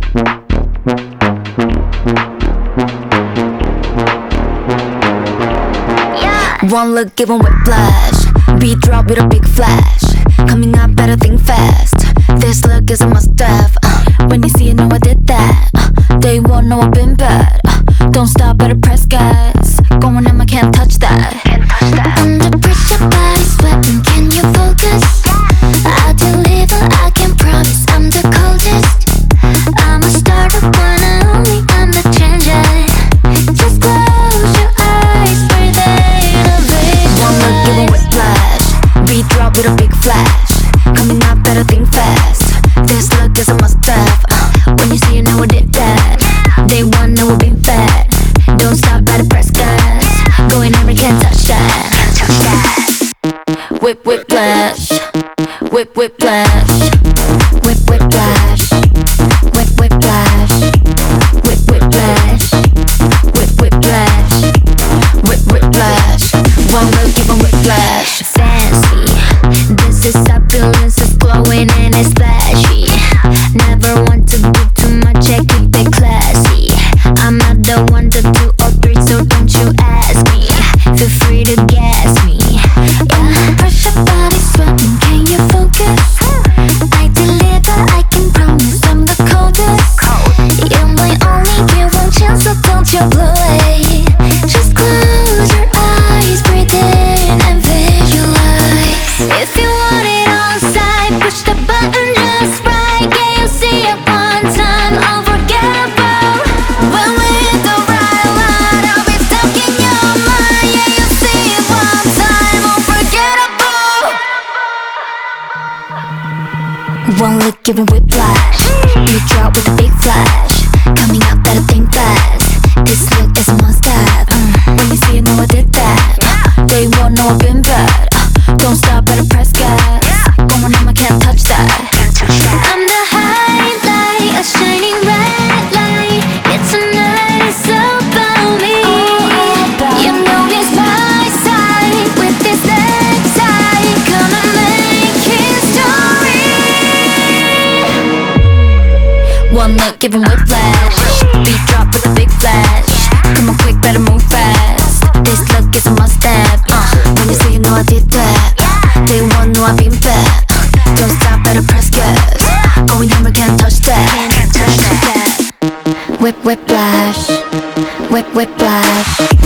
One look, give 'em whiplash. Beat drop with a big flash. Coming up, better think fast. This look is a must-have. When you see it, know I did that. They won't know I've been bad. Don't stop, better press gas. Going in, I can't touch that. Under pressure, body sweating, can you focus? I'll deliver, I can promise I'm the coldest. I'm a starter, one and only, I'm the changer. Just close your eyes, breathe in a vision. One look, give 'em whiplash. Beat drop with a big flash. Coming up, better think fast. This look is a must-have. When you see it, know I did that. They want know we've been bad. Don't stop, better press gas. Going in, we can't touch that. Whip, whiplash. Whip, whiplash. Whip, whiplash. Whip, whiplash. Whip, whiplash. Whip, whiplash. Whip, whiplash. One look, give 'em whiplash. Fancy, this is opulence, it's glowing and it's flashy. Never want to do too much, I keep it classy. I'm not the one to do all three, so don't you ask me. Feel free to gas me. Yeah, pressure, body sweating, can you focus? I deliver, I can promise I'm the coldest. You're my only, you won't chill, so don't you blow away. Just close your eyes, breathe in and visualize. If you want it on side, push the button just right. Yeah, you see it one time, unforgettable. When we hit the right line, I'll be stuck in your mind. Yeah, you see it one time, unforgettable. One look, give 'em whiplash. Beat drop with a big flash. Coming up, better think fast. This look is a must-have. When you see it, know I did that. They won't know I've been bad. Don't stop, better press gas. Going in, I can't touch that. I'm the highlight, a shining red light. It's a night, it's about me. You know it's my side with this necktie. Gonna make history. One look, give 'em whiplash. Beat drop with a big flash. Come on quick, better move fast. This look is a must-have. When you see it, know I did that. They won't know I've been bad. Don't stop, better press gas. Going home, I can't touch that. Whip, whiplash. Whip, whiplash.